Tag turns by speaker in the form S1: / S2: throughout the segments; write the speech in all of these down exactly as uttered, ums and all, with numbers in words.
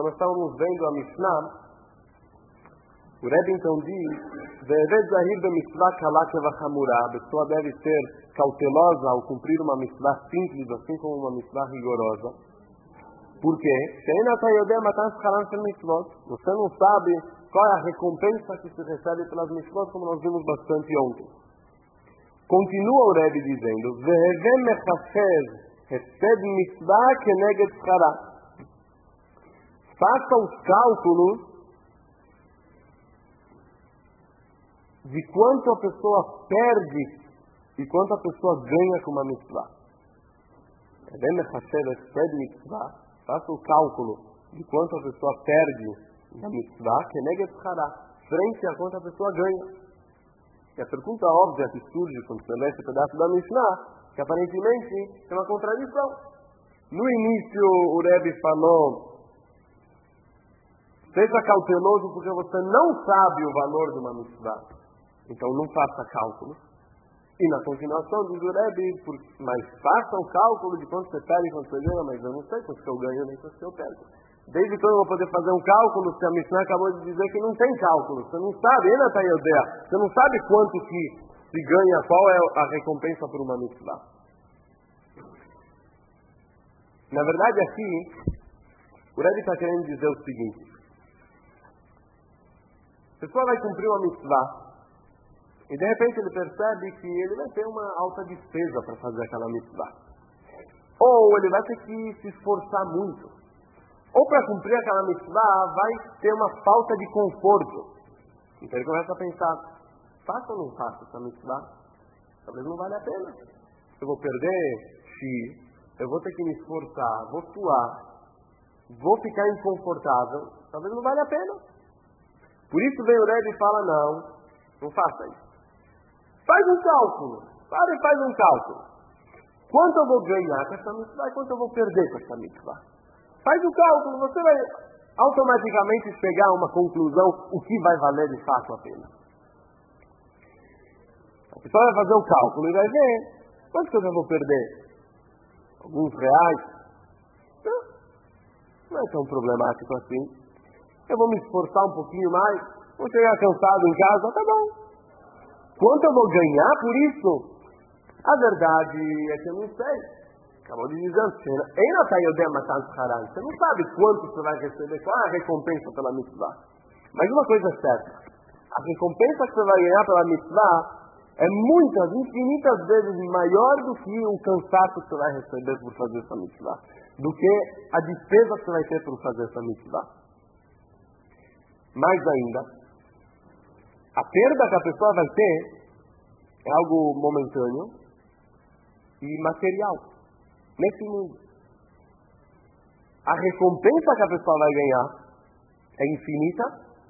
S1: quando nós estávamos vendo a Mishnah, o Rebbe então diz: Ve'eved zahir b'mitzvah kalá kevachamurá. A pessoa deve ser cautelosa ao cumprir uma mitzvah simples, assim como uma mitzvah rigorosa. Por quê? Você não sabe qual é a recompensa que se recebe pelas mitzvot, como nós vimos bastante ontem. Continua o Rebbe dizendo: Ve'eved mechashev hesed mitzvah keneged schara. Faça os cálculos de quanto a pessoa perde e quanto a pessoa ganha com uma mitzvah. Faça o cálculo de quanto a pessoa perde na mitzvah, que nega frente a quanto a pessoa ganha. E a pergunta óbvia que surge quando você lê esse pedaço da Mishnah, que aparentemente é uma contradição. No início o Rebbe falou: seja cauteloso porque você não sabe o valor de uma mitzvah, então não faça cálculos. E na continuação diz o Rebbe: mas faça o cálculo de quanto você perde e quanto você ganha, mas eu não sei quanto que eu ganho nem quanto que eu perco. Desde quando eu vou poder fazer um cálculo se a Mishnah acabou de dizer que não tem cálculo? Você não sabe, ainda está aí a ideia. Você não sabe quanto que se ganha, qual é a recompensa por uma mitzvah. Na verdade aqui, o Rebbe está querendo dizer o seguinte: a pessoa vai cumprir uma mitzvah e de repente ele percebe que ele vai ter uma alta despesa para fazer aquela mitzvah. Ou ele vai ter que se esforçar muito. Ou para cumprir aquela mitzvah vai ter uma falta de conforto. Então ele começa a pensar: faço ou não faço essa mitzvah? Talvez não vale a pena. Eu vou perder X, eu vou ter que me esforçar, vou suar, vou ficar inconfortável. Talvez não vale a pena. Por isso vem o Rebbe e fala: não, não faça isso. Faz um cálculo. Para e faz um cálculo. Quanto eu vou ganhar com essa mitzvah e quanto eu vou perder com essa mitzvah? Faz o cálculo, você vai automaticamente chegar a uma conclusão o que vai valer de fato a pena. A pessoa vai fazer o cálculo e vai ver quanto que eu já vou perder. Alguns reais. Não, não é tão problemático assim. Eu vou me esforçar um pouquinho mais, vou chegar cansado em casa, tá bom. Quanto eu vou ganhar por isso? A verdade é que eu não sei. Acabou de dizer, você não sabe quanto você vai receber, qual é a recompensa pela mitzvah. Mas uma coisa é certa: a recompensa que você vai ganhar pela mitzvah é muitas, infinitas vezes maior do que o cansaço que você vai receber por fazer essa mitzvah, do que a despesa que você vai ter por fazer essa mitzvah. Mais ainda, a perda que a pessoa vai ter é algo momentâneo e material. Nesse mundo. A recompensa que a pessoa vai ganhar é infinita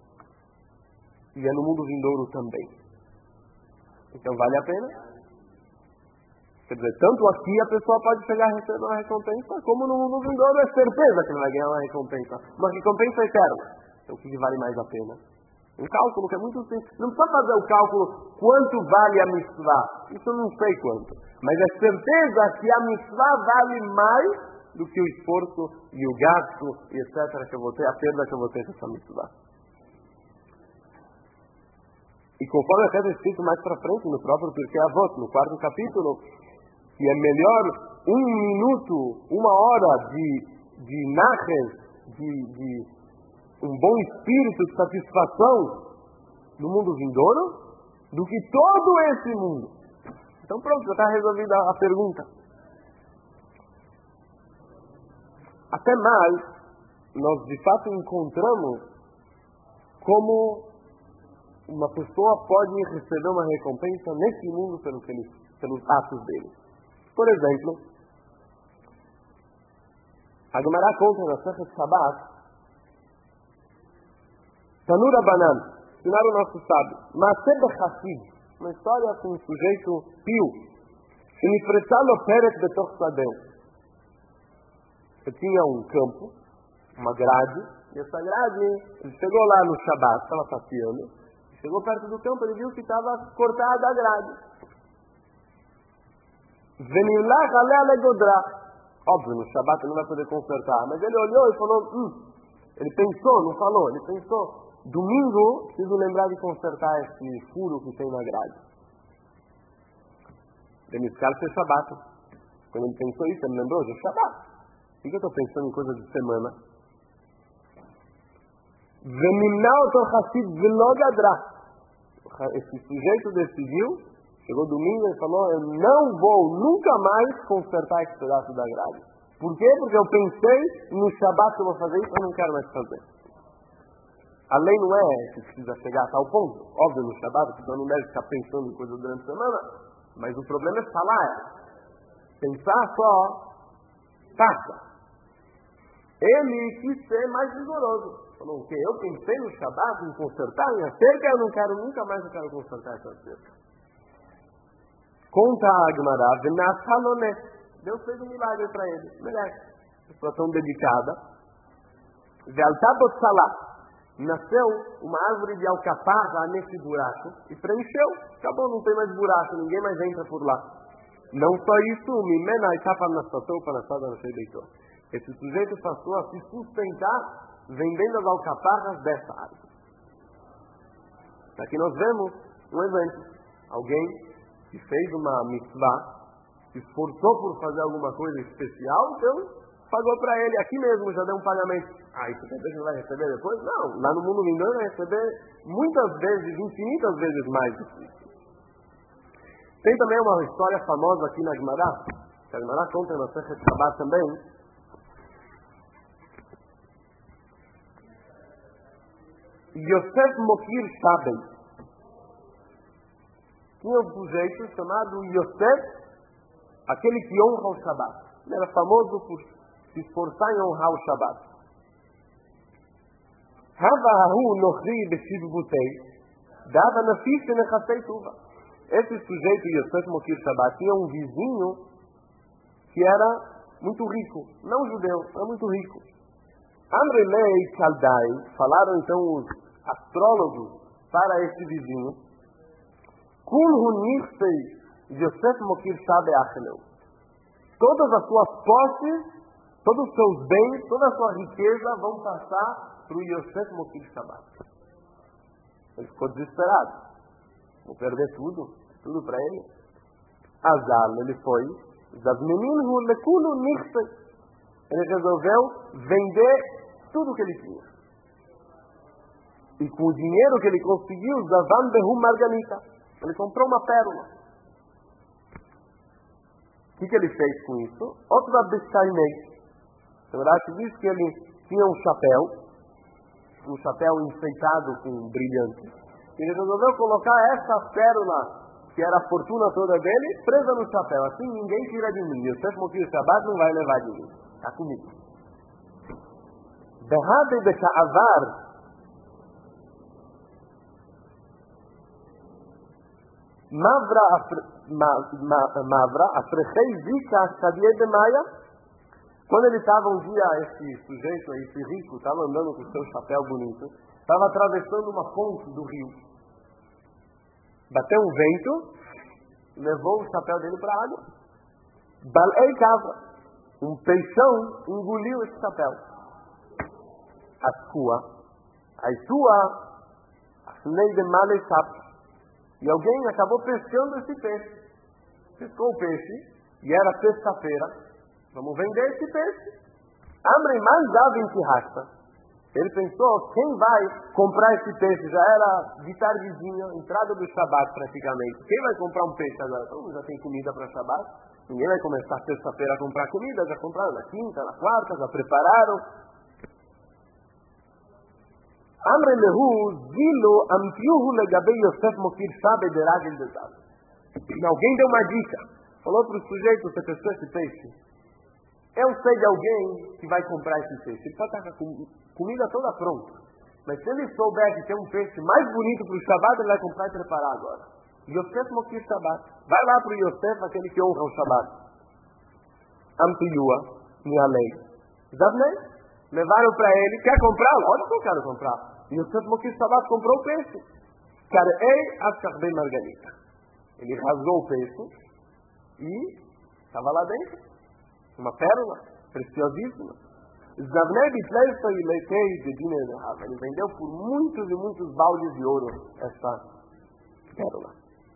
S1: e é no mundo vindouro também. Então vale a pena? Quer dizer, tanto aqui a pessoa pode chegar a receber uma recompensa, como no mundo vindouro é certeza que vai ganhar uma recompensa. Uma recompensa eterna. Então o que vale mais a pena? Um cálculo que é muito simples. Não precisa fazer o cálculo quanto vale a mitzvah. Isso eu não sei quanto. Mas é certeza que a mitzvah vale mais do que o esforço e o gasto e etcétera que eu vou ter, a perda que eu vou ter com essa mitzvah. E conforme até está escrito mais para frente, no próprio Pirkei Avot, no quarto capítulo, que é melhor um minuto, uma hora de, de nachas, de... de um bom espírito de satisfação no mundo vindouro do que todo esse mundo. Então pronto, já está resolvida a pergunta. Até mais, nós de fato encontramos como uma pessoa pode receber uma recompensa nesse mundo pelo que ele, pelos atos dele. Por exemplo, a Gemara conta na Masechet Shabbat, Tanura Banan, ensinaram o nosso sábio, Maaseh Bechassid, uma história com um sujeito pio, que me prestalo peret betoch sadeh. Eu tinha um campo, uma grade, e essa grade, ele chegou lá no Shabbat, estava passeando, chegou perto do campo, ele viu que estava cortada a grade. Venilach aleh legodra. Óbvio, no Shabbat ele não vai poder consertar, mas ele olhou e falou: hum, Ele pensou, não falou, ele pensou, domingo preciso lembrar de consertar esse furo que tem na grade. Beniscal fez Shabat. Quando ele pensou isso, ele lembrou, já é Shabat. Por que eu estou pensando em coisa de semana? Esse sujeito decidiu, chegou domingo e falou, eu não vou nunca mais consertar esse pedaço da grade. Por quê? Porque eu pensei no Shabat que eu vou fazer isso, eu não quero mais fazer. A lei não é que precisa chegar a tal ponto. Óbvio, no Shabat, porque não deve ficar pensando em coisa durante a semana. Mas o problema é falar. Pensar só, passa. Ele quis ser mais rigoroso. Falou o quê? Eu pensei no Shabat, em consertar a minha cerca, eu não quero, nunca mais eu quero consertar essa cerca. Conta a Gemara, Venashalone. Deus fez um milagre para ele. Moleque, pessoa tão dedicada. Vealtabot Salah. Nasceu uma árvore de alcaparra nesse buraco e preencheu. Acabou, não tem mais buraco, ninguém mais entra por lá. Não só isso, Mimena Itapa Nastatou para Sada Nascedeitor. Esse sujeito passou a se sustentar vendendo as alcaparras dessa árvore. Aqui nós vemos um exemplo. Alguém que fez uma mitzvah, se esforçou por fazer alguma coisa especial, então pagou para ele, aqui mesmo já deu um pagamento. Ah, isso quer dizer que ele vai receber depois? Não, lá no mundo vindouro vai receber muitas vezes, infinitas vezes mais do que isso. Tem também uma história famosa aqui na Gemara, que a Gemara conta na Sechet Shabbat também. Yosef Mokir Shabbat. Tinha um sujeito chamado Yosef, aquele que honra o Shabbat. Ele era famoso por se esforçar em honrar o Shabbat. Esse sujeito, Yosef Mokir Shabbat, tinha um vizinho que era muito rico, não judeu, era muito rico. Amrelei e Kaldai falaram então os astrólogos para esse vizinho, Kulhu Nirtei Yosef Mokir Shabbat Acheleu. Todas as suas posses, todos os seus bens, toda a sua riqueza vão passar para o Yosef Mokir Shabbat. Ele ficou desesperado. Vou perder tudo, tudo para ele. Azal, ele foi. Ele resolveu vender tudo que ele tinha. E com o dinheiro que ele conseguiu, Zavan Behu Marganita. Ele comprou uma pérola. O que, que ele fez com isso? Outra Beshainei. Na verdade, diz que ele tinha um chapéu, um chapéu enfeitado com brilhante. Ele resolveu colocar essa pérola, que era a fortuna toda dele, presa no chapéu. Assim ninguém tira de mim. Yosef Mokir Shabbat não vai levar de mim. Está comigo. Behade Besha'avar. Mavra Afrechei Zika Shadie de Maia. Quando ele estava um dia, esse sujeito aí, esse rico, estava andando com o seu chapéu bonito, estava atravessando uma ponte do rio. Bateu um vento, levou o chapéu dele para a água. Balei Kava, um peixão engoliu esse chapéu. A sua, a sua, a de Malei Kava. E alguém acabou pescando esse peixe. Pescou o peixe, e era sexta-feira. Vamos vender esse peixe. Amrei mandava em Kirrasta. Ele pensou, quem vai comprar esse peixe? Já era de tardezinha, entrada do Shabat praticamente. Quem vai comprar um peixe agora? Todo mundo já tem comida para Shabat. Ninguém vai começar sexta-feira a comprar comida. Já compraram na quinta, na quarta, já prepararam. Amrei lehu zilo ampiuhu legabei Yosef Mokir Shabbat de Ragel de Zav. Alguém deu uma dica. Falou para o sujeito, você pescou esse peixe? Eu sei de alguém que vai comprar esse peixe. Ele pode estar com comida toda pronta. Mas se ele souber que tem um peixe mais bonito para o Shabbat, ele vai comprar e preparar agora. Yosef Mokir Shabbat. Vai lá para o Yosef, aquele que honra o Shabbat. Ampiyua, Nialei. Zavnei. Levaram para ele. Quer comprar? Olha que eu quero comprar. Yosef Mokir Shabbat comprou o peixe. Karei Ashkarbei Marganita. Ele rasgou o peixe e estava lá dentro. Uma pérola preciosíssima. Zavnei Bitleisa e Leitei de Dinah. Ele vendeu por muitos e muitos baldes de ouro essa pérola.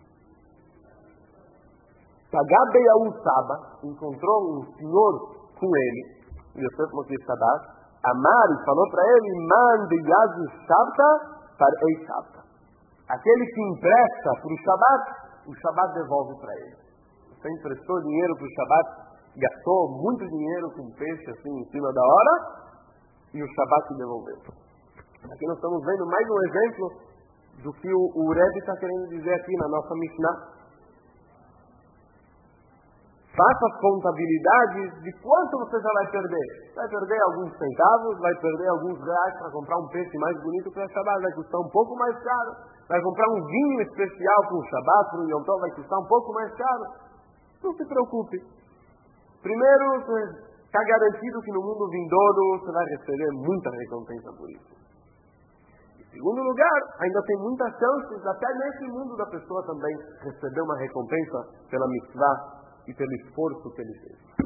S1: Tagab Yahu Saba encontrou um senhor com ele, Yosef Moshe Sadat, Amar e falou para ele, Man de Yazu Shabta para Ei Shabta. Aquele que empresta para o Shabat, o Shabat devolve para ele. Você emprestou dinheiro para o Shabat, gastou muito dinheiro com peixe assim em cima da hora, e o Shabat te devolveu. Aqui nós estamos vendo mais um exemplo do que o, o Rebbe está querendo dizer aqui na nossa Mishnah. Faça as contabilidades de quanto você já vai perder. Vai perder alguns centavos, vai perder alguns reais para comprar um peixe mais bonito para o Shabat, vai custar um pouco mais caro. Vai comprar um vinho especial para o Shabat, para o Yom Tov, vai custar um pouco mais caro. Não se preocupe. Primeiro, está garantido que no mundo vindouro você vai receber muita recompensa por isso. Em segundo lugar, ainda tem muitas chances, até nesse mundo da pessoa também, receber uma recompensa pela mitzvah e pelo esforço que ele fez.